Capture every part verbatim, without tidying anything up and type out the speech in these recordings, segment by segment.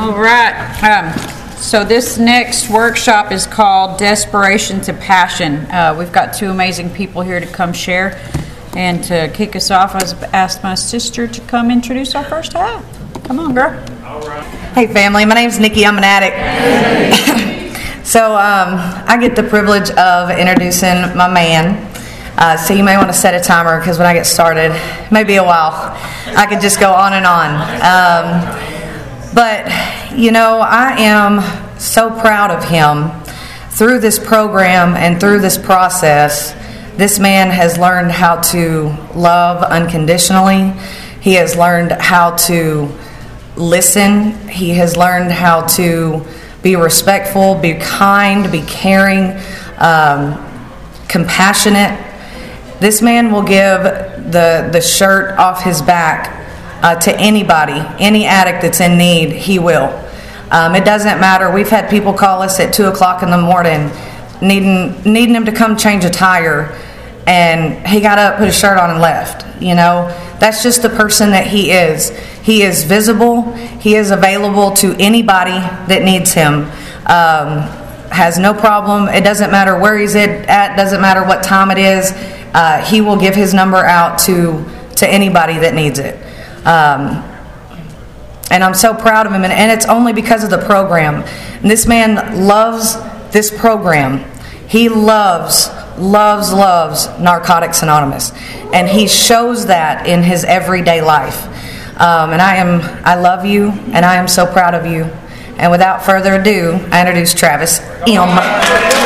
All right. Um, so this next workshop is called Desperation to Passion. Uh, we've got two amazing people here to come share. And to kick us off, I was asked my sister to come introduce our first half. Come on, girl. All right. Hey, family. My name's Nikki. I'm an addict. so um, I get the privilege of introducing my man. Uh, so you may want to set a timer because when I get started, it may be a while. I could just go on and on. Um, but, you know, I am so proud of him. Through this program and through this process, this man has learned how to love unconditionally. He has learned how to listen. He has learned how to be respectful, be kind, be caring, um, compassionate. This man will give the, the shirt off his back uh, to anybody, any addict that's in need, he will. Um, it doesn't matter. We've had people call us at two o'clock in the morning needing needing him to come change a tire, and he got up, put his shirt on, and left. You know, that's just the person that he is. He is visible. He is available to anybody that needs him. Um, has no problem. It doesn't matter where he's at. Doesn't matter what time it is. Uh, he will give his number out to to anybody that needs it. Um, and I'm so proud of him, and, and it's only because of the program. And this man loves this program. He loves, loves, loves Narcotics Anonymous, and he shows that in his everyday life. Um, and I am, I love you, and I am so proud of you. And without further ado, I introduce Travis M.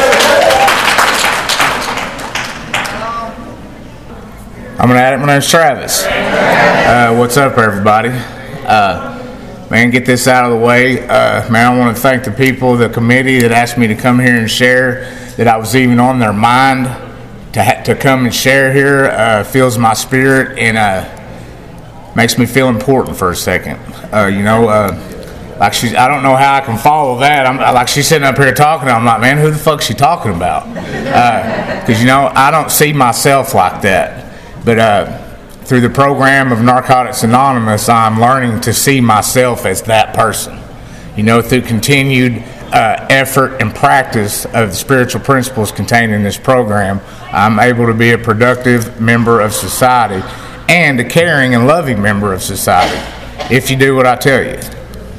I'm an addict. My name's Travis. Uh, what's up, everybody? Uh, man, get this out of the way. Uh, man, I want to thank the people, the committee that asked me to come here and share, that I was even on their mind to ha- to come and share here. Uh, fills my spirit and uh, makes me feel important for a second. Uh, you know, uh, like she's, I don't know how I can follow that. I'm like, she's sitting up here talking. I'm like, man, who the fuck's she talking about? Because, uh, you know, I don't see myself like that. But uh, through the program of Narcotics Anonymous, I'm learning to see myself as that person. You know, through continued uh, effort and practice of the spiritual principles contained in this program, I'm able to be a productive member of society and a caring and loving member of society, if you do what I tell you.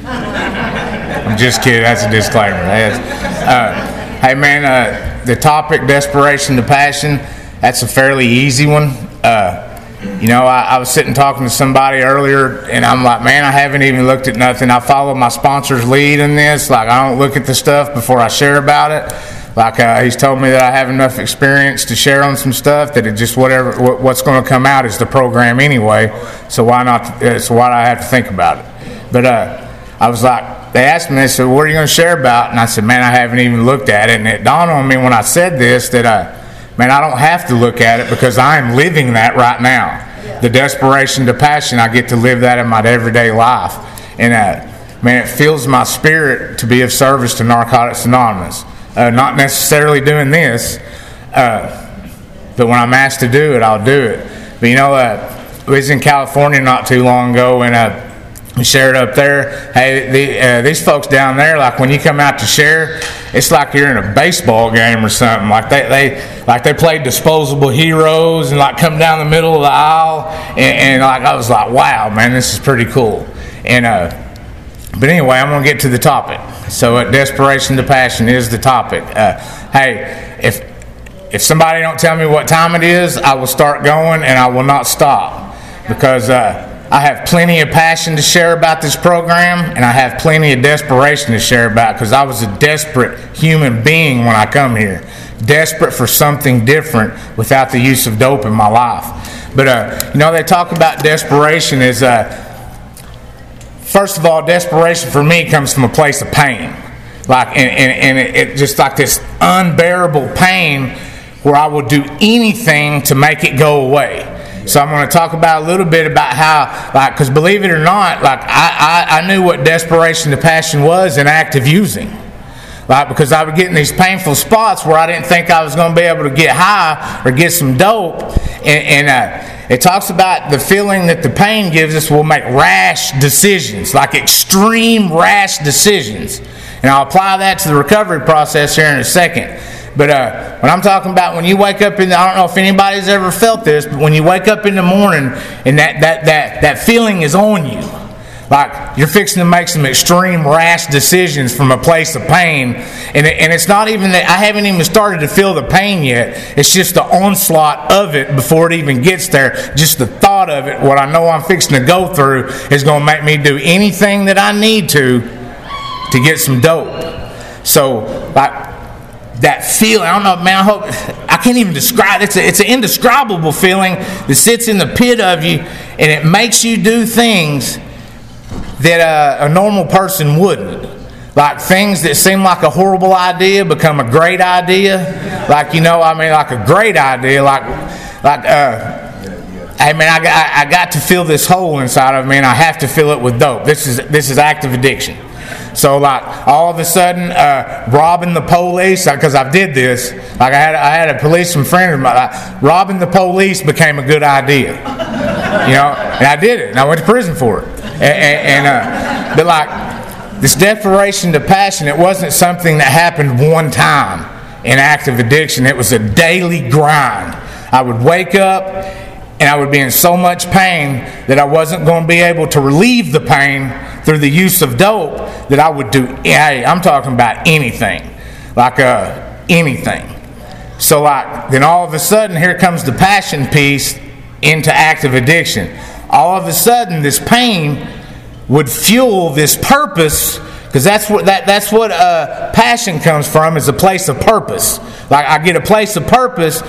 I'm just kidding. That's a disclaimer. That's, uh, hey, man, uh, the topic, desperation to passion, that's a fairly easy one. Uh, you know, I, I was sitting talking to somebody earlier, and I'm like, man, I haven't even looked at nothing. I follow my sponsor's lead in this. Like, I don't look at the stuff before I share about it. Like, uh, he's told me that I have enough experience to share on some stuff that it just whatever what, what's going to come out is the program anyway. So why not? Uh, so why do I have to think about it? But uh, I was like, they asked me, they said, what are you going to share about? And I said, man, I haven't even looked at it. And it dawned on me when I said this that I. Man, I don't have to look at it because I am living that right now. Yeah. The desperation to passion, I get to live that in my everyday life. And, uh, man, it fills my spirit to be of service to Narcotics Anonymous. Uh, not necessarily doing this, uh, but when I'm asked to do it, I'll do it. But, you know, uh, I was in California not too long ago, and uh, we shared up there. Hey, the, uh, these folks down there, like when you come out to share, it's like you're in a baseball game or something. Like they, they like they played disposable heroes and like come down the middle of the aisle, and, and like I was like, wow, man, this is pretty cool. And uh, but anyway, I'm gonna get to the topic. So, uh, desperation to passion is the topic. Uh, hey, if if somebody don't tell me what time it is, I will start going and I will not stop because. Uh, I have plenty of passion to share about this program, and I have plenty of desperation to share about because I was a desperate human being when I come here. Desperate for something different without the use of dope in my life. But, uh, you know, they talk about desperation as, uh, first of all, desperation for me comes from a place of pain. Like, and, and, and it, it just like this unbearable pain where I will do anything to make it go away. So I'm going to talk about a little bit about how, like, because believe it or not, like I, I, I knew what desperation to passion was in active using. Like, because I would get in these painful spots where I didn't think I was going to be able to get high or get some dope. And, and uh, it talks about the feeling that the pain gives us will make rash decisions, like extreme rash decisions. And I'll apply that to the recovery process here in a second. But uh, when I'm talking about when you wake up in the, I don't know if anybody's ever felt this, but when you wake up in the morning and that, that, that, that feeling is on you, like you're fixing to make some extreme rash decisions from a place of pain. And, it, and it's not even that, I haven't even started to feel the pain yet. It's just the onslaught of it before it even gets there. Just the thought of it, what I know I'm fixing to go through, is going to make me do anything that I need to to get some dope. So, like, that feeling, I don't know, man, I hope, I can't even describe it. It's, a, it's an indescribable feeling that sits in the pit of you, and it makes you do things that uh, a normal person wouldn't. Like things that seem like a horrible idea become a great idea. Like, you know, I mean, like a great idea. Like, like, uh, hey man, I got, I got to fill this hole inside of me, and I have to fill it with dope. This is this is active addiction. So like all of a sudden, uh, robbing the police, because I did this. Like I had I had a policeman friend of mine. Like, robbing the police became a good idea. You know, and I did it, and I went to prison for it. And, and, and uh, but like this desperation to passion, it wasn't something that happened one time in active addiction. It was a daily grind. I would wake up and I would be in so much pain that I wasn't going to be able to relieve the pain through the use of dope, that I would do, hey, I'm talking about anything. Like uh, anything. So like, then all of a sudden, here comes the passion piece into active addiction. All of a sudden, this pain would fuel this purpose, because that's what that that's what uh, passion comes from, is a place of purpose. Like I get a place of purpose,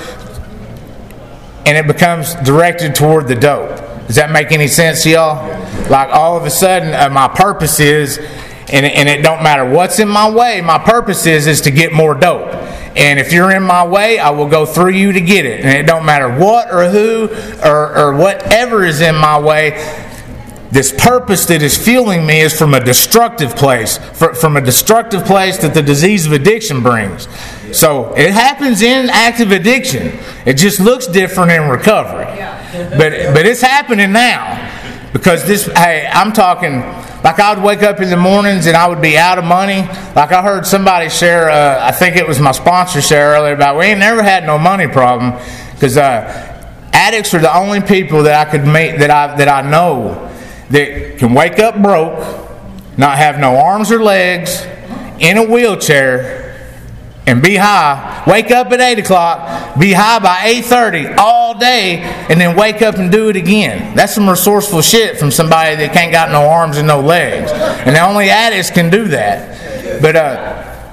and it becomes directed toward the dope. Does that make any sense to y'all? Like all of a sudden, uh, my purpose is, and it, and it don't matter what's in my way. My purpose is is to get more dope. And if you're in my way, I will go through you to get it. And it don't matter what or who or, or whatever is in my way. This purpose that is fueling me is from a destructive place, from a destructive place that the disease of addiction brings. So it happens in active addiction. It just looks different in recovery. But but it's happening now. Because this, hey, I'm talking, like I would wake up in the mornings and I would be out of money. Like I heard somebody share, uh, I think it was my sponsor share earlier about, we ain't never had no money problem. Because uh, addicts are the only people that I could meet, that I that I know, that can wake up broke, not have no arms or legs, in a wheelchair, and be high, wake up at eight o'clock, be high by eight thirty all day, and then wake up and do it again. That's some resourceful shit from somebody that can't got no arms and no legs. And the only addicts can do that. But, uh,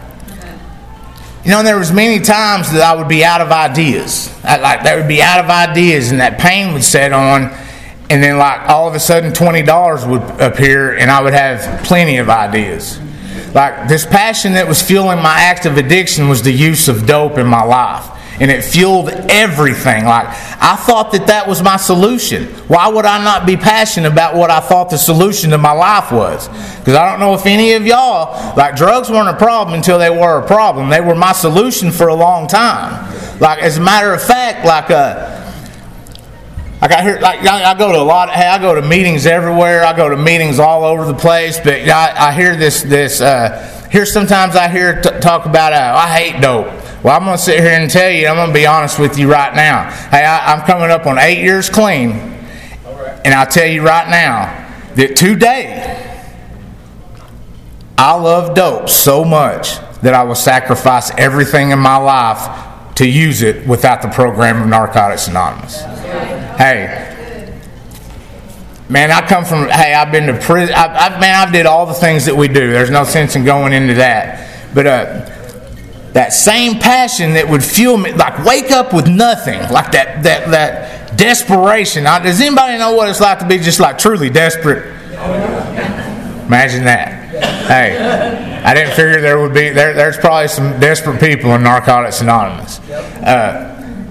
you know, there was many times that I would be out of ideas. I, like, there would be out of ideas, and that pain would set on, and then, like, all of a sudden twenty dollars would appear, and I would have plenty of ideas. Like, this passion that was fueling my active addiction was the use of dope in my life. And it fueled everything. Like, I thought that that was my solution. Why would I not be passionate about what I thought the solution to my life was? Because I don't know if any of y'all, like, drugs weren't a problem until they were a problem. They were my solution for a long time. Like, as a matter of fact, like, uh, Like I hear, like I go to a lot. Hey, I go to meetings everywhere. I go to meetings all over the place. But I, I hear this. This uh, here sometimes I hear t- talk about. Uh, I hate dope. Well, I'm going to sit here and tell you. I'm going to be honest with you right now. Hey, I, I'm coming up on eight years clean, and I'll tell you right now that today I love dope so much that I will sacrifice everything in my life to use it without the program of Narcotics Anonymous. Hey, man, I come from, hey, I've been to prison. I, I, man, I did all the things that we do. There's no sense in going into that. But uh, that same passion that would fuel me, like wake up with nothing, like that that that desperation. Now, does anybody know what it's like to be just like truly desperate? Imagine that. Hey, I didn't figure there would be, there, there's probably some desperate people in Narcotics Anonymous. Uh,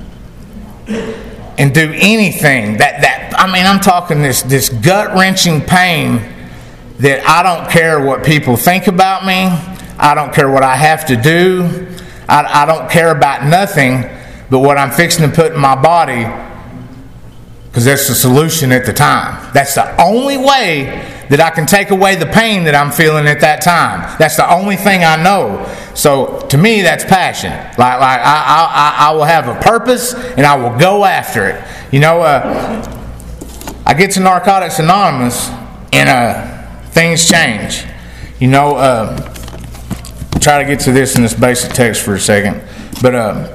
and do anything that, that I mean, I'm talking this, this gut-wrenching pain that I don't care what people think about me. I don't care what I have to do. I, I don't care about nothing but what I'm fixing to put in my body because that's the solution at the time. That's the only way that I can take away the pain that I'm feeling at that time. That's the only thing I know. So to me, that's passion. Like, like I, I, I will have a purpose and I will go after it. You know, uh, I get to Narcotics Anonymous and uh, things change. You know, uh, try to get to this in this basic text for a second, but. Uh,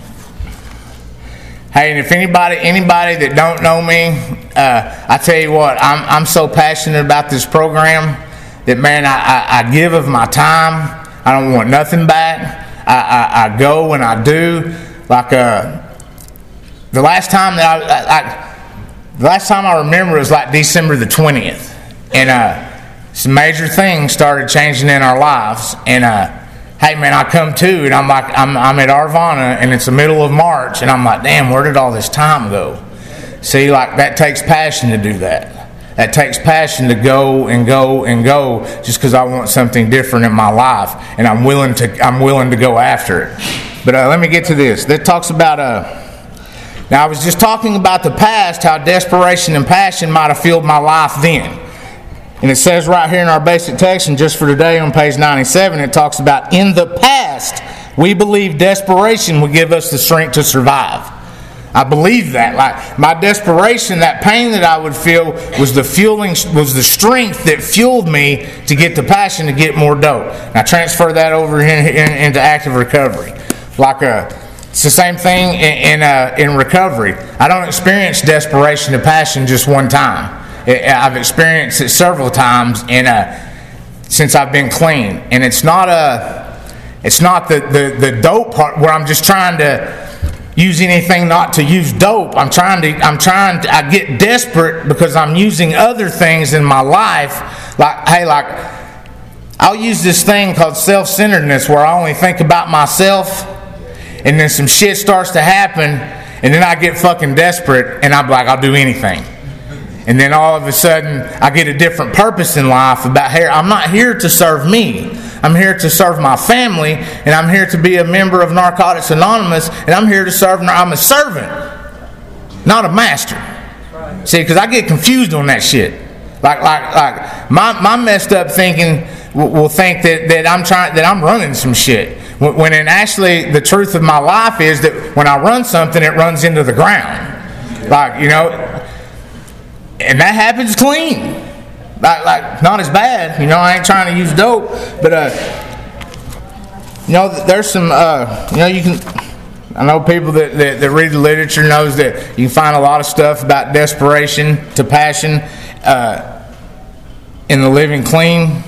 Hey, and if anybody anybody that don't know me, uh, I tell you what, I'm I'm so passionate about this program that, man, I, I, I give of my time. I don't want nothing back. I, I, I go and I do. Like uh, the last time that I, I, I the last time I remember was like December the twentieth, and uh, some major things started changing in our lives, and. Uh, Hey man, I come to and I'm like I'm I'm at Arvana and it's the middle of March and I'm like, damn, where did all this time go? See, like that takes passion to do that. That takes passion to go and go and go just because I want something different in my life and I'm willing to I'm willing to go after it. But uh, let me get to this. That talks about uh. Now I was just talking about the past, how desperation and passion might have fueled my life then. And it says right here in our basic text, and just for today on page ninety-seven, it talks about, in the past, we believed desperation would give us the strength to survive. I believe that. Like my desperation, that pain that I would feel was the fueling, was the strength that fueled me to get the passion to get more dope. Now transfer that over in, in, into active recovery. Like a, it's the same thing in in, uh, in recovery. I don't experience desperation and passion just one time. I've experienced it several times in uh, since I've been clean, and it's not a, it's not the, the, the dope part where I'm just trying to use anything not to use dope. I'm trying to, I'm trying to, I get desperate because I'm using other things in my life. Like, hey, like I'll use this thing called self-centeredness where I only think about myself, and then some shit starts to happen, and then I get fucking desperate, and I'm like, I'll do anything. And then all of a sudden, I get a different purpose in life about, hey, I'm not here to serve me. I'm here to serve my family, and I'm here to be a member of Narcotics Anonymous, and I'm here to serve, I'm a servant, not a master. See, because I get confused on that shit. Like, like, like my, my messed up thinking will think that, that I'm trying, that I'm running some shit. When, when in actually, the truth of my life is that when I run something, it runs into the ground. Like, you know... And that happens clean. Like, like, not as bad. You know, I ain't trying to use dope. But, uh, you know, there's some, uh, you know, you can, I know people that, that, that read the literature knows that you can find a lot of stuff about desperation to passion uh, in the Living Clean.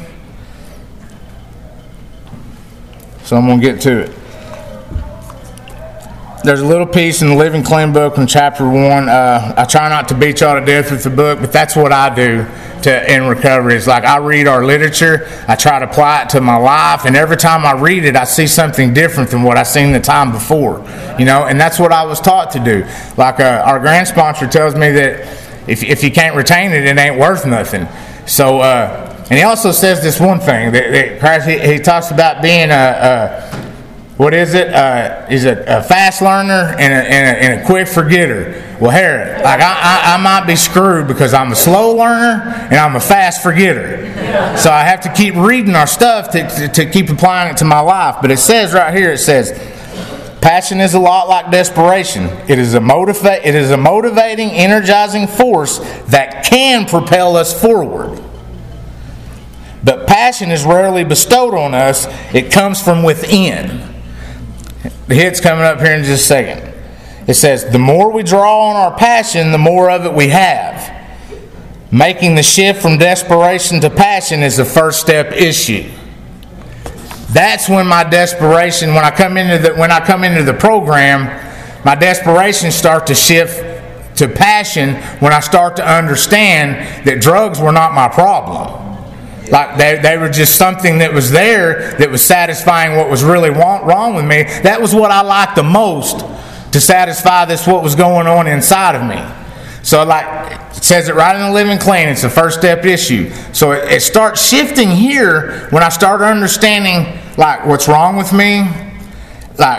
So I'm going to get to it. There's a little piece in the Living Clean book in chapter one. Uh, I try not to beat y'all to death with the book, but that's what I do to in recovery. It's like I read our literature, I try to apply it to my life, and every time I read it, I see something different than what I seen the time before. You know, and that's what I was taught to do. Like uh, our grant sponsor tells me that if if you can't retain it, it ain't worth nothing. So, uh, and he also says this one thing that, that Christ, he, he talks about being a. a What is it? Uh, is it a fast learner and a, and a, and a quick forgetter? Well, Harry, like I, I, I might be screwed because I'm a slow learner and I'm a fast forgetter. So I have to keep reading our stuff to, to, to keep applying it to my life. But it says right here, it says, passion is a lot like desperation. It is a motiva- It is a motivating, energizing force that can propel us forward. But passion is rarely bestowed on us. It comes from within. The hit's coming up here in just a second. It says, the more we draw on our passion, the more of it we have. Making the shift from desperation to passion is the first step issue. That's when my desperation, when I come into the when I come into the program, my desperation starts to shift to passion when I start to understand that drugs were not my problem. Like they, they were just something that was there that was satisfying what was really wrong with me. That was what I liked the most, to satisfy this what was going on inside of me. So like it says it right in the Living Clean, it's the first step issue. So it, it starts shifting here when I start understanding like what's wrong with me. Like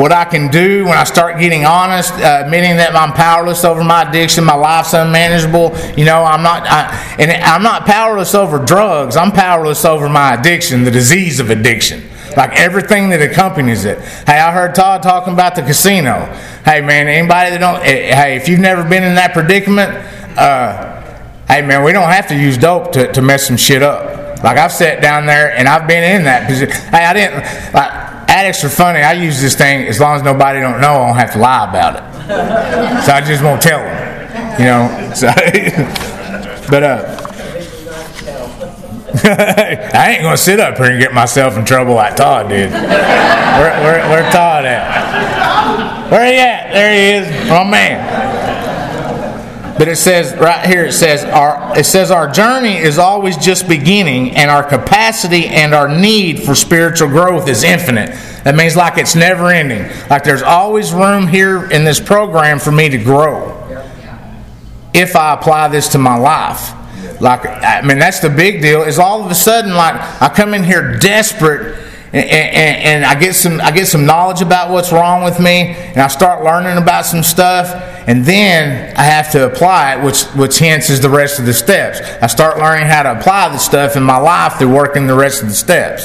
what I can do when I start getting honest, uh, admitting that I'm powerless over my addiction, my life's unmanageable. You know, I'm not, I, and I'm not powerless over drugs. I'm powerless over my addiction, the disease of addiction. Like everything that accompanies it. Hey, I heard Todd talking about the casino. Hey, man, anybody that don't, hey, if you've never been in that predicament, uh, hey, man, we don't have to use dope to, to mess some shit up. Like I've sat down there and I've been in that position. Hey, I didn't, like, addicts are funny. I use this thing as long as nobody don't know. I don't have to lie about it. So I just won't tell them, you know. So, but uh, I ain't gonna sit up here and get myself in trouble like Todd did. Where, where, where Todd at? Where he at? There he is. Oh man. But it says right here, it says our it says our journey is always just beginning, and our capacity and our need for spiritual growth is infinite. That means like it's never ending. Like there's always room here in this program for me to grow if I apply this to my life. Like, I mean, that's the big deal. Is all of a sudden, like, I come in here desperate, and, and, and I get some, I get some knowledge about what's wrong with me, and I start learning about some stuff, and then I have to apply it, which, which hence is the rest of the steps. I start learning how to apply the stuff in my life through working the rest of the steps.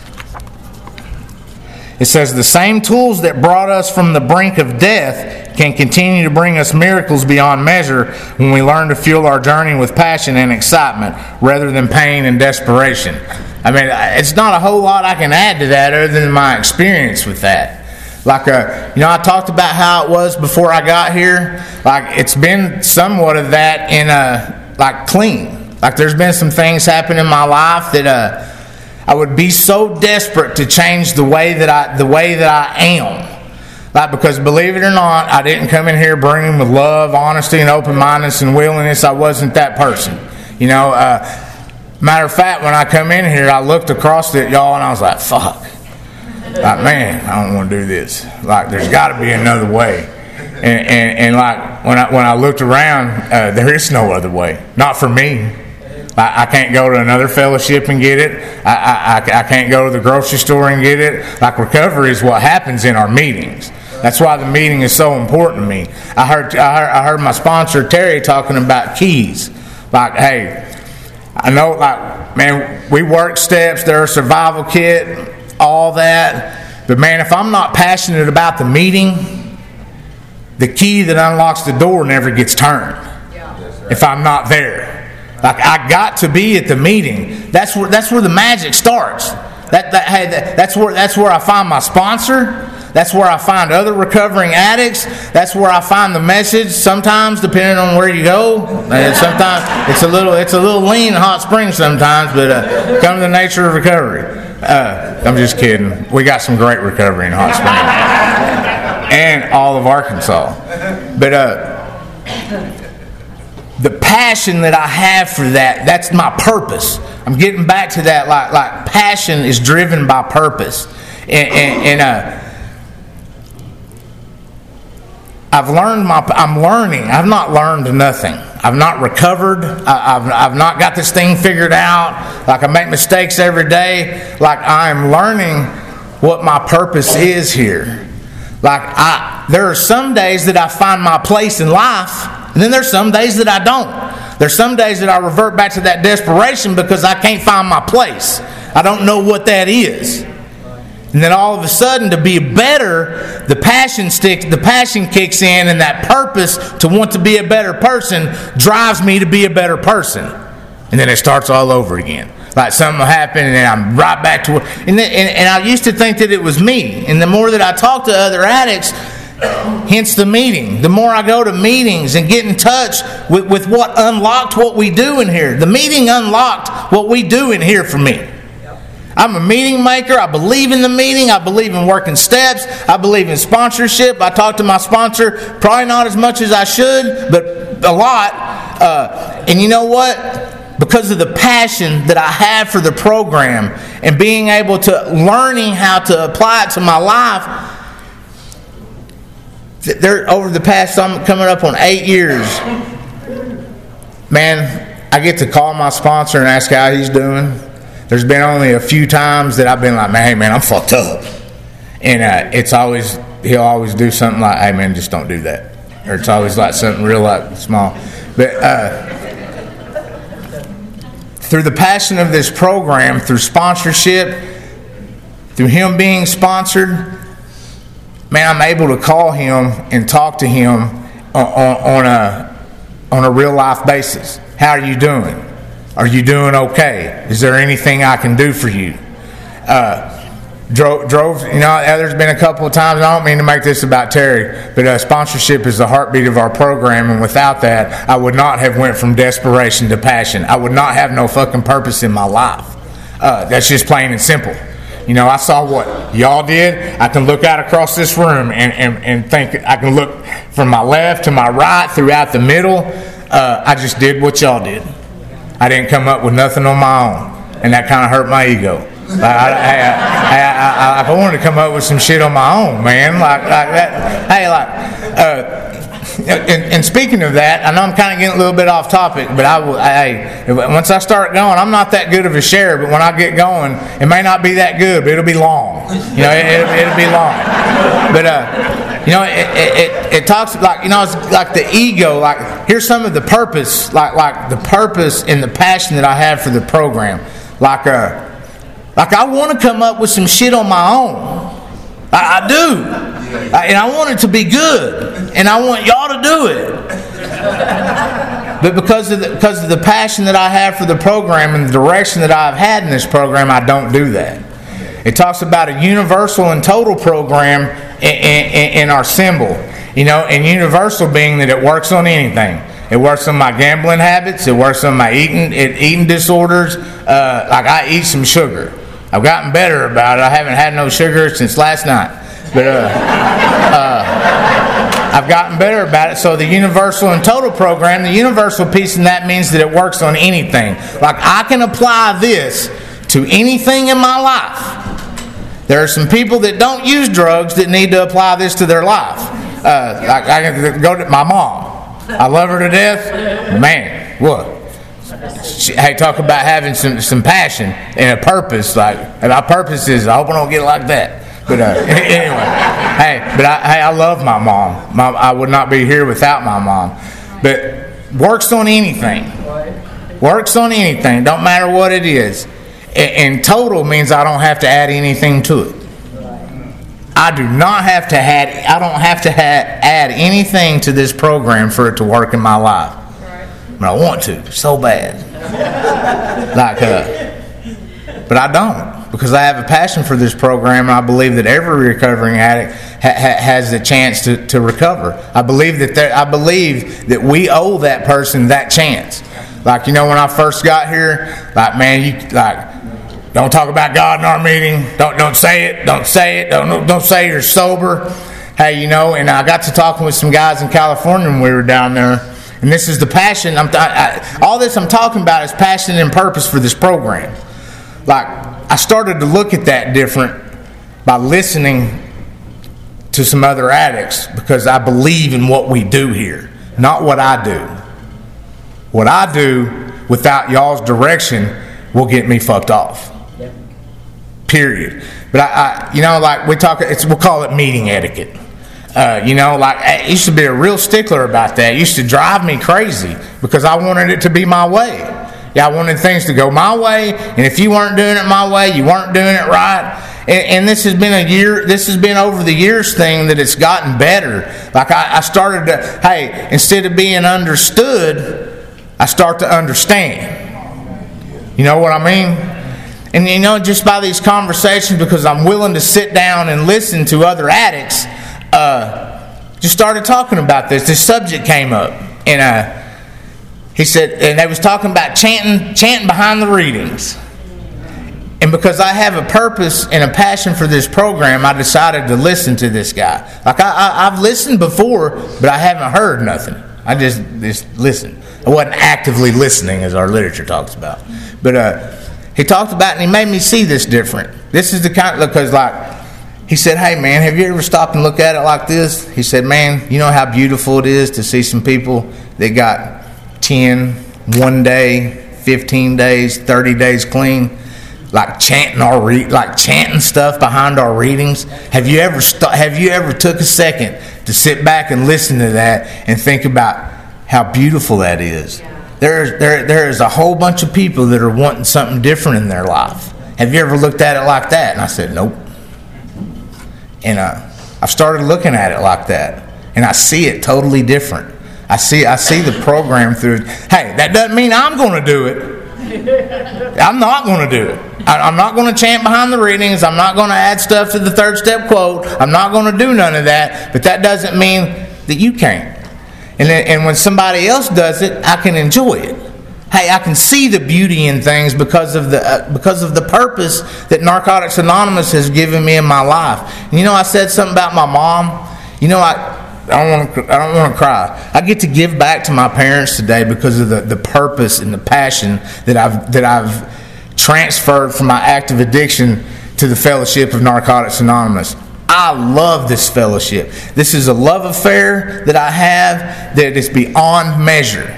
It says the same tools that brought us from the brink of death can continue to bring us miracles beyond measure when we learn to fuel our journey with passion and excitement rather than pain and desperation. I mean, it's not a whole lot I can add to that other than my experience with that. Like, uh, you know, I talked about how it was before I got here. Like, it's been somewhat of that in a, like, clean. Like, there's been some things happen in my life that, uh, I would be so desperate to change the way that I the way that I am. Like, because believe it or not, I didn't come in here bringing with love, honesty, and open-mindedness and willingness. I wasn't that person. You know, uh, matter of fact, when I come in here, I looked across at y'all and I was like, fuck. Like, man, I don't want to do this. Like, there's got to be another way. And, and, and like, when I, when I looked around, uh, there is no other way. Not for me. I can't go to another fellowship and get it. I, I, I can't go to the grocery store and get it. Like, recovery is what happens in our meetings. That's why the meeting is so important to me. I heard I heard, I heard my sponsor, Terry, talking about keys. Like, hey, I know, like, man, we work steps. They're a survival kit, all that. But, man, if I'm not passionate about the meeting, the key that unlocks the door never gets turned if I'm not there. Like, I got to be at the meeting. That's where that's where the magic starts. That that hey, that, that's where that's where I find my sponsor. That's where I find other recovering addicts. That's where I find the message. Sometimes, depending on where you go, and sometimes it's a little it's a little lean in Hot Springs sometimes. But uh, come to the nature of recovery. Uh, I'm just kidding. We got some great recovery in Hot Springs and all of Arkansas. But. Uh, The passion that I have for that, that's my purpose. I'm getting back to that. Like, like passion is driven by purpose. And, and, and uh, I've learned my, I'm learning. I've not learned nothing. I've not recovered. I, I've, I've not got this thing figured out. Like, I make mistakes every day. Like, I'm learning what my purpose is here. Like, I, there are some days that I find my place in life. And then there's some days that I don't. There's some days that I revert back to that desperation because I can't find my place. I don't know what that is. And then all of a sudden, to be better, the passion sticks, the passion kicks in, and that purpose to want to be a better person drives me to be a better person. And then it starts all over again. Like, something will happen, and then I'm right back to it. And, then, and, and I used to think that it was me. And the more that I talk to other addicts, hence the meeting. The more I go to meetings and get in touch with, with what unlocked what we do in here. The meeting unlocked what we do in here for me. I'm a meeting maker. I believe in the meeting. I believe in working steps. I believe in sponsorship. I talk to my sponsor, probably not as much as I should, but a lot. Uh, and you know what? Because of the passion that I have for the program and being able to learning how to apply it to my life, there, over the past, I'm coming up on eight years, man, I get to call my sponsor and ask how he's doing. There's been only a few times that I've been like, man, hey, man, I'm fucked up. And uh, it's always, he'll always do something like, hey man, just don't do that. Or it's always like something real like small. But uh, through the passion of this program, through sponsorship, through him being sponsored, man, I'm able to call him and talk to him on, on, on a on a real life basis. How are you doing? Are you doing okay? Is there anything I can do for you? Uh, drove, drove, you know, there's been a couple of times, and I don't mean to make this about Terry, but uh, sponsorship is the heartbeat of our program, and without that, I would not have went from desperation to passion. I would not have no fucking purpose in my life. Uh, that's just plain and simple. You know, I saw what y'all did. I can look out across this room and, and, and think, I can look from my left to my right, throughout the middle. Uh, I just did what y'all did. I didn't come up with nothing on my own, and that kind of hurt my ego. Like, I, I, I, I, I, I wanted to come up with some shit on my own, man. Like, like that. Hey, like, uh, and, and speaking of that, I know I'm kind of getting a little bit off topic, but I will. Hey, once I start going, I'm not that good of a sharer. But when I get going, it may not be that good, but it'll be long. You know, it, it, it'll be long. But uh, you know, it, it, it talks like, you know, it's like the ego. Like, here's some of the purpose, like like the purpose and the passion that I have for the program. Like uh. Like, I want to come up with some shit on my own. I, I do. I, and I want it to be good. And I want y'all to do it. But because of, the, because of the passion that I have for the program and the direction that I've had in this program, I don't do that. It talks about a universal and total program in, in, in our symbol. You know, and universal being that it works on anything. It works on my gambling habits. It works on my eating it, eating disorders. Uh, like, I eat some sugar. I've gotten better about it. I haven't had no sugar since last night. But uh, uh, I've gotten better about it. So the universal and total program, the universal piece in that means that it works on anything. Like, I can apply this to anything in my life. There are some people that don't use drugs that need to apply this to their life. Uh, like, I can go to my mom. I love her to death. Man, what? She, hey, talk about having some, some passion and a purpose. Like, and my purpose is, I hope I don't get like that. But uh, anyway, hey, but I, hey, I love my mom. My, I would not be here without my mom. But works on anything. Works on anything. Don't matter what it is. And, and total means I don't have to add anything to it. I do not have to add. I don't have to ha- add anything to this program for it to work in my life. But I want to so bad. Like, uh, but I don't, because I have a passion for this program, and I believe that every recovering addict ha- ha- has the chance to, to recover. I believe that there, I believe that we owe that person that chance. Like, you know, when I first got here, like, man, you like, don't talk about God in our meeting. Don't don't say it. Don't say it. Don't don't say you're sober. Hey, you know, and I got to talking with some guys in California when we were down there. And this is the passion. I'm th- I, all this I'm talking about is passion and purpose for this program. Like, I started to look at that different by listening to some other addicts, because I believe in what we do here, not what I do. What I do without y'all's direction will get me fucked off. Period. But I, I you know, like we talk, it's we'll call it meeting etiquette. Uh, you know, like, I used to be a real stickler about that. It used to drive me crazy because I wanted it to be my way. Yeah, I wanted things to go my way, and if you weren't doing it my way, you weren't doing it right. And, and this has been a year, this has been over the years thing that it's gotten better. Like, I, I started to, hey, instead of being understood, I start to understand. You know what I mean? And, you know, just by these conversations, because I'm willing to sit down and listen to other addicts, Uh, just started talking about this. This subject came up, and uh, he said, and they was talking about chanting, chanting behind the readings. And because I have a purpose and a passion for this program, I decided to listen to this guy. Like I, I, I've listened before, but I haven't heard nothing. I just just listened. I wasn't actively listening, as our literature talks about. But uh, he talked about it, and he made me see this different. This is the kind of, because like. He said, hey, man, have you ever stopped and looked at it like this? He said, man, you know how beautiful it is to see some people that got ten, one day, fifteen days, thirty days clean? like chanting our re- like chanting stuff behind our readings? Have you ever st- have you ever took a second to sit back and listen to that and think about how beautiful that is? There, there, there is a whole bunch of people that are wanting something different in their life. Have you ever looked at it like that? And I said, nope. And uh, I've started looking at it like that, and I see it totally different. I see, I see the program through. Hey, that doesn't mean I'm going to do it. I'm not going to do it. I, I'm not going to chant behind the readings. I'm not going to add stuff to the third step quote. I'm not going to do none of that. But that doesn't mean that you can't. And then, and when somebody else does it, I can enjoy it. Hey, I can see the beauty in things because of the uh, because of the purpose that Narcotics Anonymous has given me in my life. And you know, I said something about my mom. You know, I. I don't want to. I don't want to cry. I get to give back to my parents today because of the, the purpose and the passion that I've that I've transferred from my active addiction to the fellowship of Narcotics Anonymous. I love this fellowship. This is a love affair that I have that is beyond measure.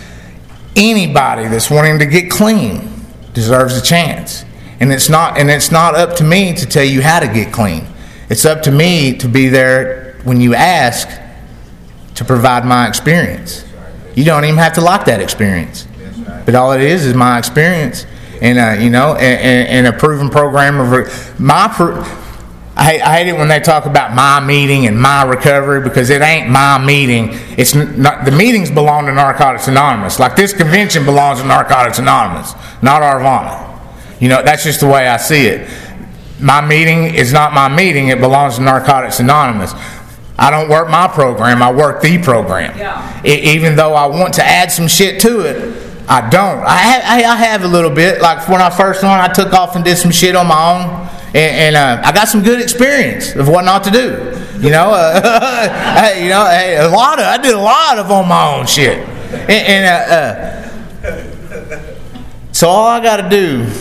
Anybody that's wanting to get clean deserves a chance, and it's not. And it's not up to me to tell you how to get clean. It's up to me to be there when you ask, to provide my experience. You don't even have to like that experience, but all it is is my experience, and uh, you know, and, and, and a proven program of re- my. Pro- I hate, I hate it when they talk about my meeting and my recovery, because it ain't my meeting. It's not, the meetings belong to Narcotics Anonymous. Like this convention belongs to Narcotics Anonymous, not Arvana. You know, that's just the way I see it. My meeting is not my meeting. It belongs to Narcotics Anonymous. I don't work my program. I work the program. Yeah. It, even though I want to add some shit to it, I don't. I have, I have a little bit. Like when I first went, I took off and did some shit on my own, and, and uh, I got some good experience of what not to do. You know, uh, hey, you know, hey, a lot of I did a lot of on my own shit, and, and uh, uh, so all I got to do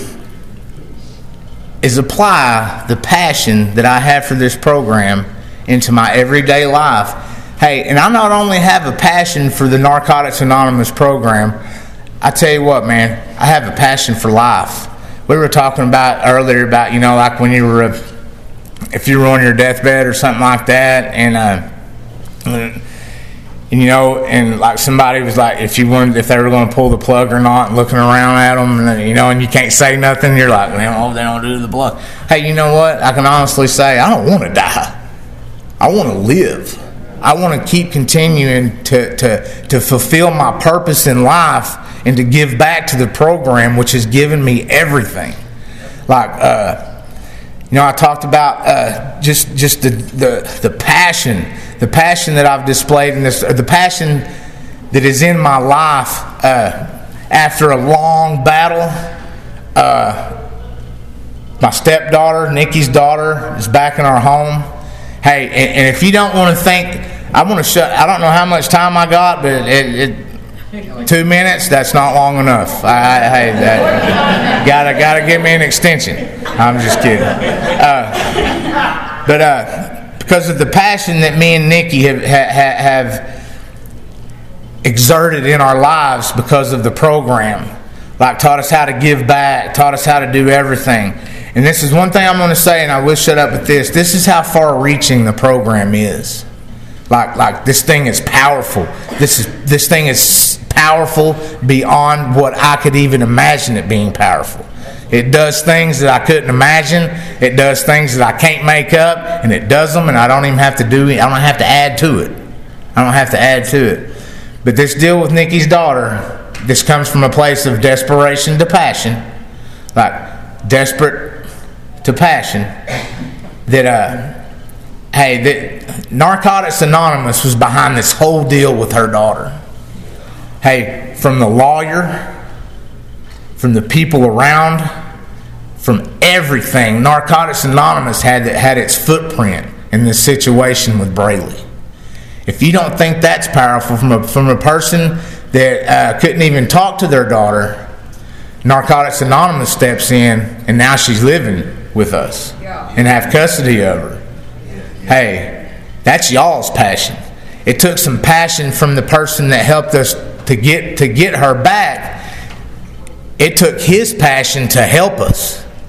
is apply the passion that I have for this program into my everyday life. Hey, and I not only have a passion for the Narcotics Anonymous program, I tell you what, man, I have a passion for life. We were talking about earlier about, you know, like when you were, uh, if you were on your deathbed or something like that, and, uh, and, you know, and like somebody was like, if you wanted, if they were going to pull the plug or not, and looking around at them, and, you know, and you can't say nothing, you're like, well, they don't do the plug. Hey, you know what? I can honestly say, I don't want to die. I want to live. I want to keep continuing to, to, to fulfill my purpose in life and to give back to the program, which has given me everything. Like, uh, you know, I talked about uh, just just the, the the passion, the passion that I've displayed in this, the passion that is in my life uh, after a long battle. Uh, my stepdaughter, Nikki's daughter, is back in our home. Hey, and, and if you don't want to think, I want to shut. I don't know how much time I got, but it, it, two minutes. That's not long enough. I, I, hey, that, gotta gotta give me an extension. I'm just kidding. Uh, but uh, because of the passion that me and Nikki have, ha, have exerted in our lives because of the program, like taught us how to give back, taught us how to do everything. And this is one thing I'm going to say, and I will shut up with this. This is how far-reaching the program is. Like, like this thing is powerful. This is this thing is powerful beyond what I could even imagine it being powerful. It does things that I couldn't imagine. It does things that I can't make up, and it does them, and I don't even have to do it. I don't have to add to it. I don't have to add to it. But this deal with Nikki's daughter, this comes from a place of desperation to passion, like desperate to passion. That uh, hey, that Narcotics Anonymous was behind this whole deal with her daughter. Hey, from the lawyer, from the people around, from everything, Narcotics Anonymous had had its footprint in this situation with Brayley. If you don't think that's powerful from a from a person that uh, couldn't even talk to their daughter, Narcotics Anonymous steps in, and now she's living with us and have custody of her. Hey, that's y'all's passion. It took some passion from the person that helped us to get to get her back. It took his passion to help us.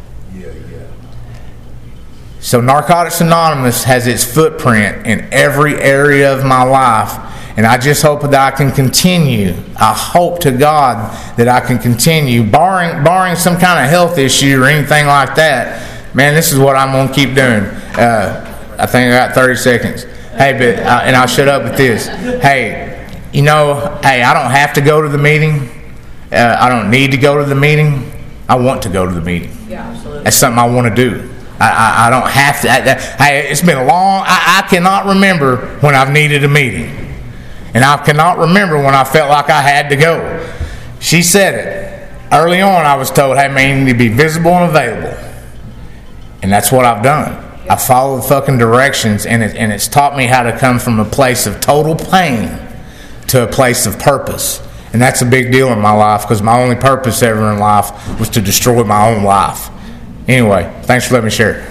So Narcotics Anonymous has its footprint in every area of my life, and I just hope that I can continue. I hope to God that I can continue, barring barring some kind of health issue or anything like that. Man, this is what I'm going to keep doing. Uh, I think I got thirty seconds. Hey, but uh, and I'll shut up with this. Hey, you know, hey, I don't have to go to the meeting. Uh, I don't need to go to the meeting. I want to go to the meeting. Yeah, absolutely. That's something I want to do. I, I, I don't have to. I, I, hey, it's been a long. I, I cannot remember when I've needed a meeting, and I cannot remember when I felt like I had to go. She said it early on. I was told, "Hey, man, you need to be visible and available," and that's what I've done. I followed fucking directions, and it, and it's taught me how to come from a place of total pain to a place of purpose. And that's a big deal in my life, because my only purpose ever in life was to destroy my own life. Anyway, thanks for letting me share.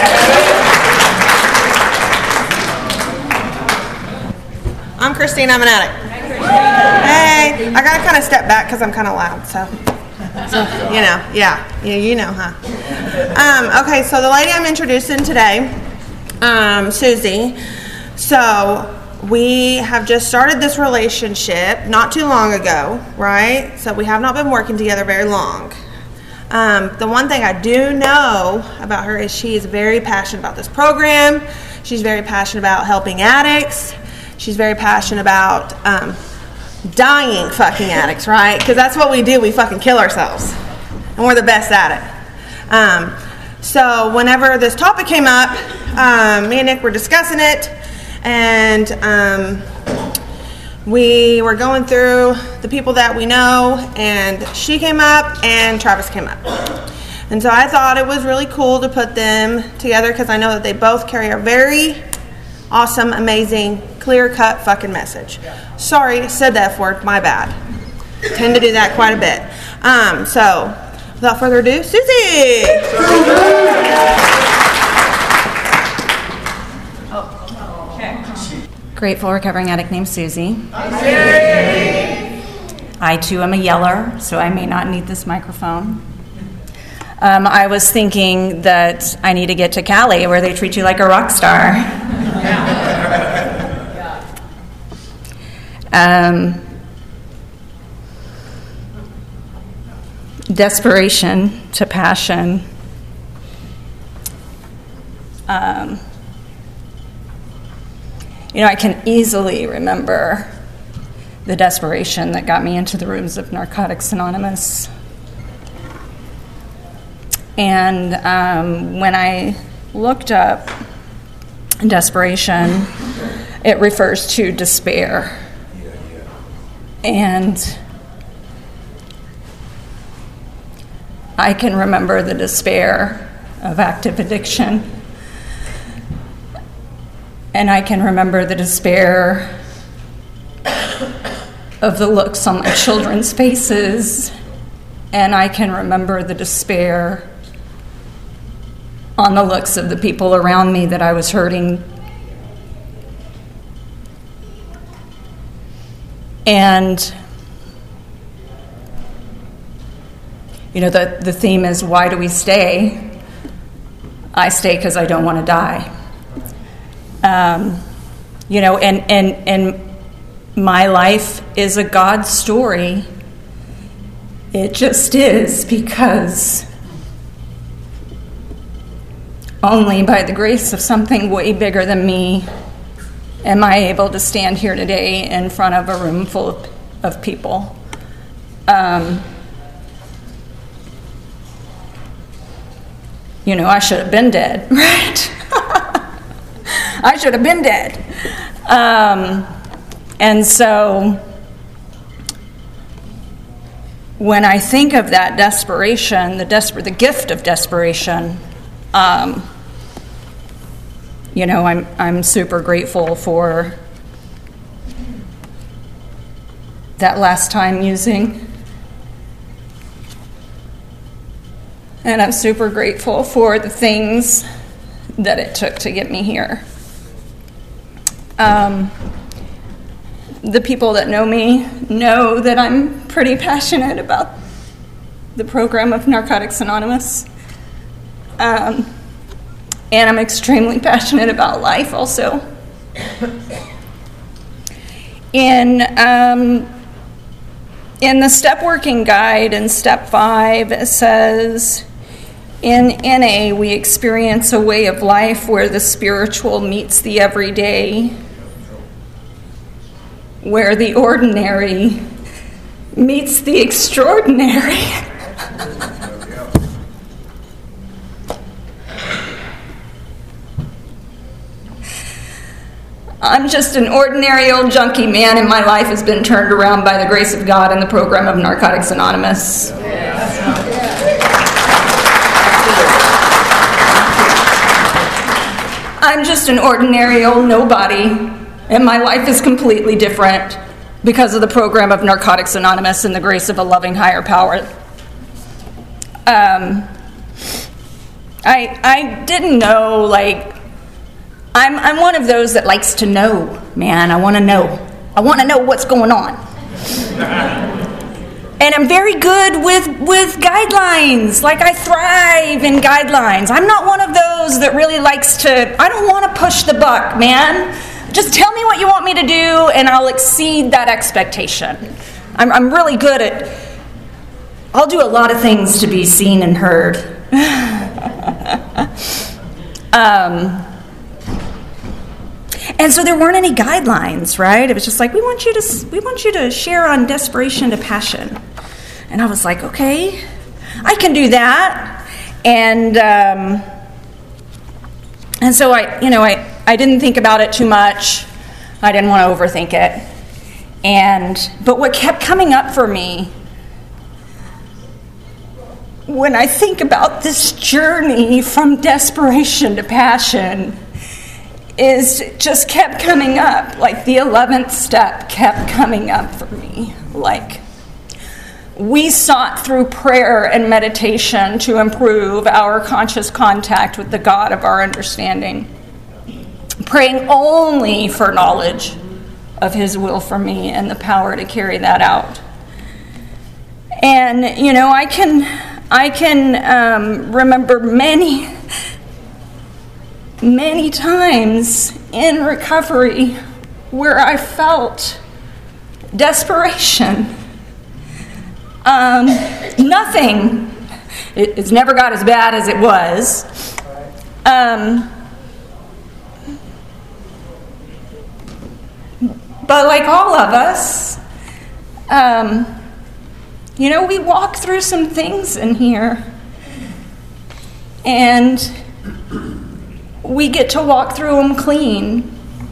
I'm Christine, I'm an addict. Hey, I gotta kind of step back because I'm kind of loud, so. So, you know, yeah, yeah, you know, huh? Um, okay, so the lady I'm introducing today, um, Susie. So we have just started this relationship not too long ago, right? So we have not been working together very long. Um, the one thing I do know about her is she is very passionate about this program. She's very passionate about helping addicts. She's very passionate about um, dying fucking addicts, right? Because that's what we do. We fucking kill ourselves. And we're the best at it. Um, so whenever this topic came up, um, me and Nick were discussing it. And um, we were going through the people that we know. And she came up and Travis came up. And so I thought it was really cool to put them together because I know that they both carry a very awesome, amazing, clear-cut fucking message. Sorry, said that F word. My bad. Tend to do that quite a bit. Um, so, without further ado, Susie! Oh, okay. Grateful recovering addict named Susie. I too am a yeller, so I may not need this microphone. Um, I was thinking that I need to get to Cali where they treat you like a rock star. Um, desperation to passion. Um, you know, I can easily remember the desperation that got me into the rooms of Narcotics Anonymous. And um, when I looked up desperation, it refers to despair. And I can remember the despair of active addiction. And I can remember the despair of the looks on my children's faces. And I can remember the despair on the looks of the people around me that I was hurting. And, you know, the, the theme is, why do we stay? I stay because I don't want to die. Um, you know, and, and, and my life is a God story. It just is, because only by the grace of something way bigger than me am I able to stand here today in front of a room full of, of people. Um, you know, I should have been dead, right? I should have been dead. Um, and so when I think of that desperation, the desper- the gift of desperation, um, you know, I'm I'm super grateful for that last time using. And I'm super grateful for the things that it took to get me here. Um, the people that know me know that I'm pretty passionate about the program of Narcotics Anonymous. Um, and I'm extremely passionate about life also. In um, in the step working guide in step five, it says, in N A, we experience a way of life where the spiritual meets the everyday, where the ordinary meets the extraordinary. I'm just an ordinary old junkie man, and my life has been turned around by the grace of God and the program of Narcotics Anonymous. I'm just an ordinary old nobody, and my life is completely different because of the program of Narcotics Anonymous and the grace of a loving higher power. Um, I I didn't know, like, I'm I'm one of those that likes to know, man. I want to know. I want to know what's going on. And I'm very good with, with guidelines. Like, I thrive in guidelines. I'm not one of those that really likes to, I don't want to push the buck, man. Just tell me what you want me to do, and I'll exceed that expectation. I'm, I'm really good at, I'll do a lot of things to be seen and heard. um, and so there weren't any guidelines, right? It was just like, we want you to, we want you to share on desperation to passion. And I was like, okay, I can do that. And um, and so I, you know, I, I didn't think about it too much. I didn't want to overthink it. And but what kept coming up for me when I think about this journey from desperation to passion is it just kept coming up. Like the eleventh step kept coming up for me. Like, we sought through prayer and meditation to improve our conscious contact with the God of our understanding, praying only for knowledge of His will for me and the power to carry that out. And, you know, I can, I can um, remember many, many times in recovery where I felt desperation. Um, nothing. It, it's never got as bad as it was. Um, but like all of us, um, you know, we walk through some things in here, and we get to walk through them clean.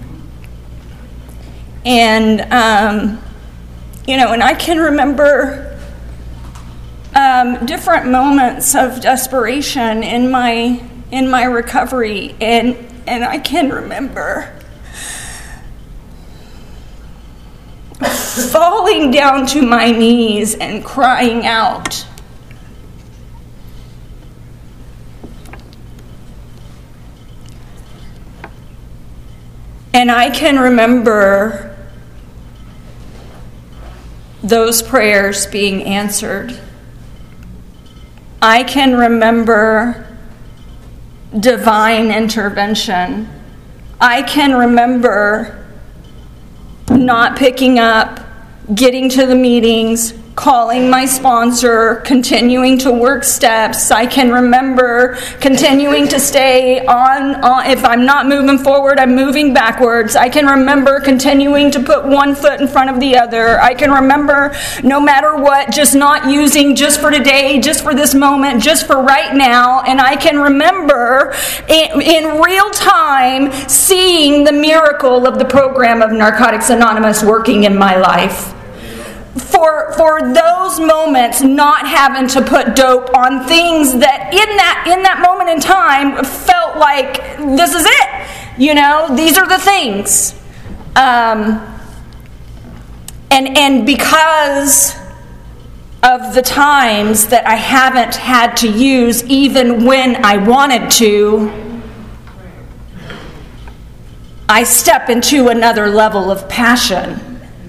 And, um, you know, and I can remember Um, different moments of desperation in my in my recovery, and and I can remember falling down to my knees and crying out. And I can remember those prayers being answered. I can remember divine intervention. I can remember not picking up, getting to the meetings, calling my sponsor, continuing to work steps. I can remember continuing to stay on, on, if I'm not moving forward, I'm moving backwards. I can remember continuing to put one foot in front of the other. I can remember, no matter what, just not using just for today, just for this moment, just for right now. And I can remember in, in real time seeing the miracle of the program of Narcotics Anonymous working in my life. For for those moments, not having to put dope on things that in that in that moment in time felt like this is it. You know, these are the things. Um, and and because of the times that I haven't had to use, even when I wanted to, I step into another level of passion.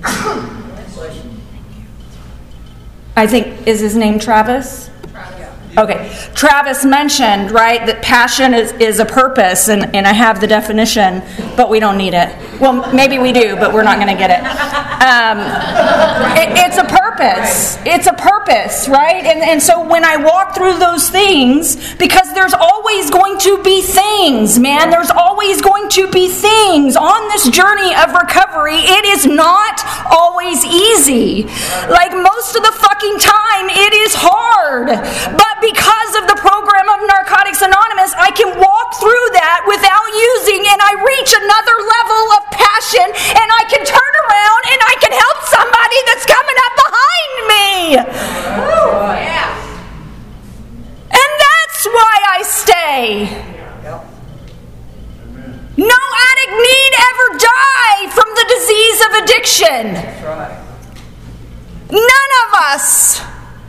I think, is his name Travis? Okay, Travis mentioned, right, that passion is, is a purpose, and, and I have the definition, but we don't need it. Well, maybe we do, but we're not going to get it. Um, it. It's a purpose. It's a purpose, right? And, and so when I walk through those things, because there's always going to be things, man. There's always going to be things on this journey of recovery. It is not always easy. Like most of the fucking time, it is hard. But because of the program of Narcotics Anonymous, I can walk through that without using, and I reach another level of passion, and I can turn around and I can help somebody that's coming up behind me. Woo. Yeah. And that's why I stay. No addict need ever die from the disease of addiction. That's right. None of us.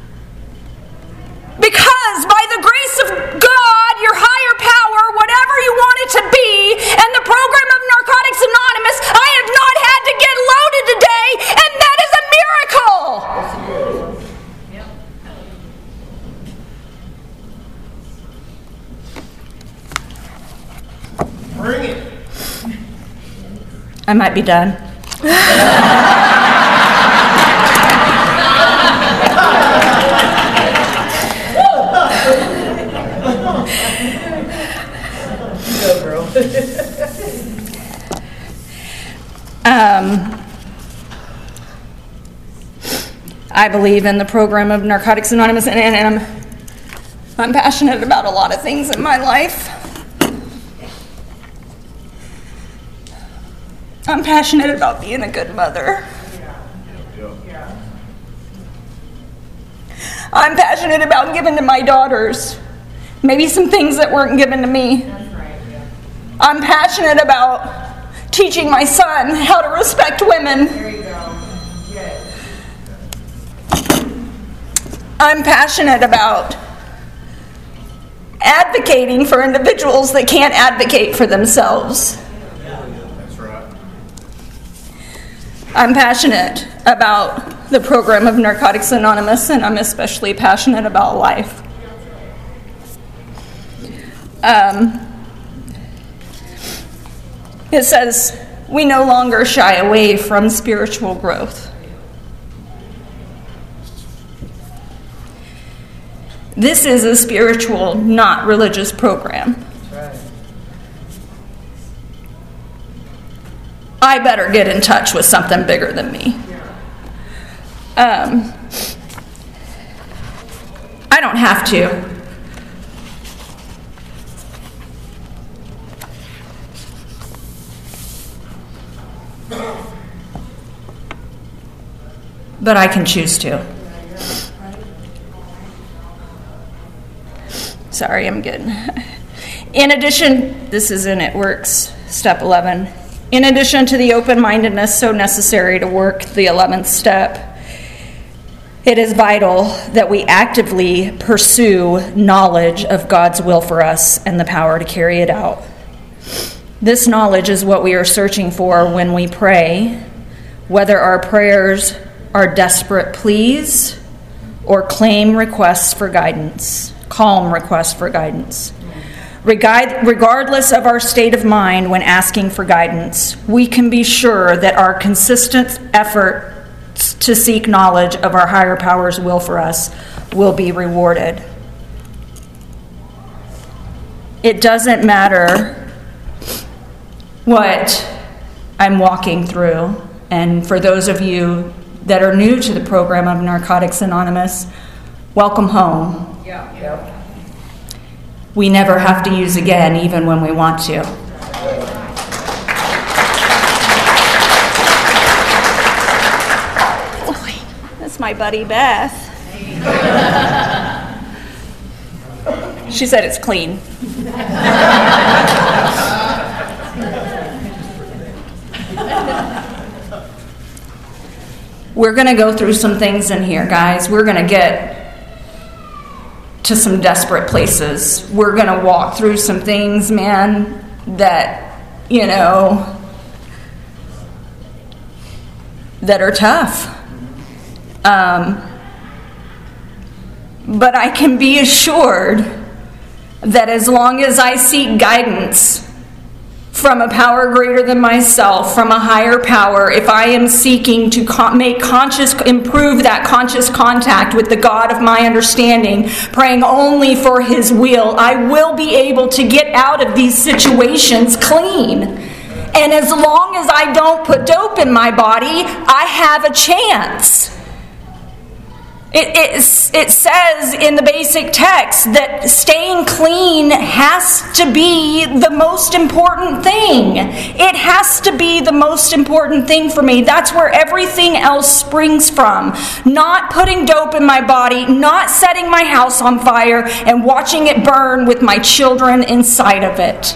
Because by the grace of God, your higher power, whatever you want it to be, and the program of Narcotics Anonymous, I have not had to get loaded today, and that is a miracle. Bring it. I might be done. Um, I believe in the program of Narcotics Anonymous, and, and, and I'm, I'm passionate about a lot of things in my life. I'm passionate about being a good mother. I'm passionate about giving to my daughters maybe some things that weren't given to me. I'm passionate about teaching my son how to respect women. There you go. Yes. I'm passionate about advocating for individuals that can't advocate for themselves. That's right. I'm passionate about the program of Narcotics Anonymous, and I'm especially passionate about life. Um, it says, we no longer shy away from spiritual growth. This is a spiritual, not religious program. That's right. I better get in touch with something bigger than me. Um, I don't have to. But I can choose to. Sorry, I'm good. In addition, this is in It Works, step eleven. In addition to the open-mindedness so necessary to work the eleventh step, it is vital that we actively pursue knowledge of God's will for us and the power to carry it out. This knowledge is what we are searching for when we pray, whether our prayers are desperate pleas or claim requests for guidance, calm requests for guidance. Regardless of our state of mind when asking for guidance, we can be sure that our consistent efforts to seek knowledge of our higher power's will for us will be rewarded. It doesn't matter what I'm walking through, and for those of you that are new to the program of Narcotics Anonymous, welcome home. Yeah. Yeah. We never have to use again, even when we want to. That's my buddy Beth. She said it's clean. We're going to go through some things in here, guys. We're going to get to some desperate places. We're going to walk through some things, man, that, you know, that are tough. Um, But I can be assured that as long as I seek guidance from a power greater than myself, from a higher power, if I am seeking to con- make conscious, improve that conscious contact with the God of my understanding, praying only for His will, I will be able to get out of these situations clean. And as long as I don't put dope in my body, I have a chance. It, it, it says in the basic text that staying clean has to be the most important thing. It has to be the most important thing for me. That's where everything else springs from. Not putting dope in my body, not setting my house on fire, and watching it burn with my children inside of it.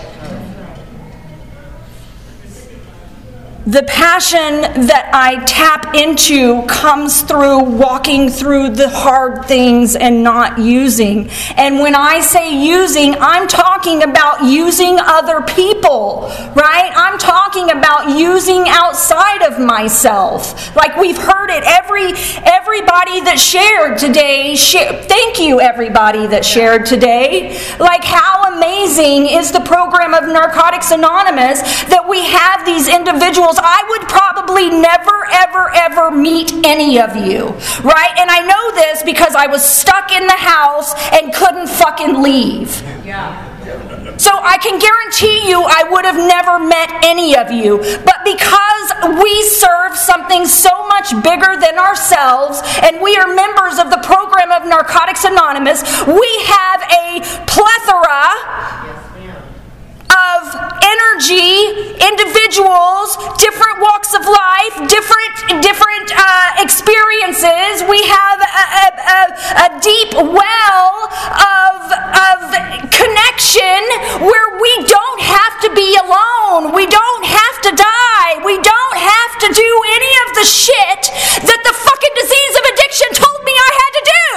The passion that I tap into comes through walking through the hard things and not using. And when I say using, I'm talking about using other people, right? I'm talking about using outside of myself. Like we've heard it. Every everybody that shared today, sh- thank you everybody that shared today. Like how amazing is the program of Narcotics Anonymous that we have these individuals. I would probably never, ever, ever meet any of you, right? And I know this because I was stuck in the house and couldn't fucking leave. Yeah. So I can guarantee you I would have never met any of you. But because we serve something so much bigger than ourselves, and we are members of the program of Narcotics Anonymous, we have a plethora of energy, individuals, different walks of life, different different uh, experiences. We have a, a, a, a deep well of, of connection where we don't have to be alone. We don't have to die. We don't have to do any of the shit that the fucking disease of addiction told me I had to do.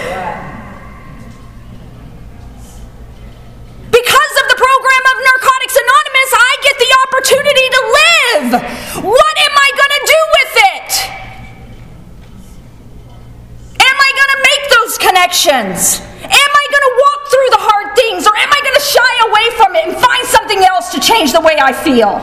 Because of the program of Narcotics Anonymous, I get the opportunity to live. What am I going to do with it? Am I going to make those connections? Am I going to walk through the hard things? Or am I going to shy away from it and find something else to change the way I feel?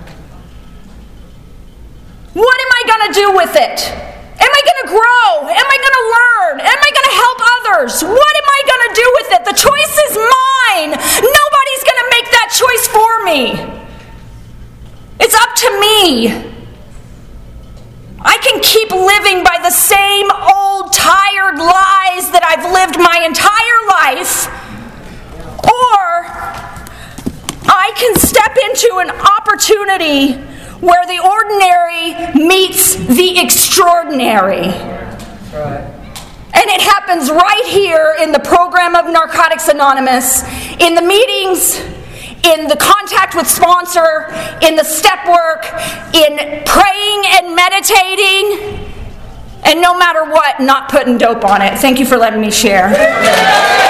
What am I going to do with it? Am I going to grow? Am I going to learn? Am I going to help others? What am I going to do with it? The choice is mine. Nobody's going to make that choice for me. It's up to me. I can keep living by the same old tired lies that I've lived my entire life, or I can step into an opportunity where the ordinary meets the extraordinary. And it happens right here in the program of Narcotics Anonymous, in the meetings, in the contact with sponsor, in the step work, in praying and meditating, and no matter what, not putting dope on it. Thank you for letting me share.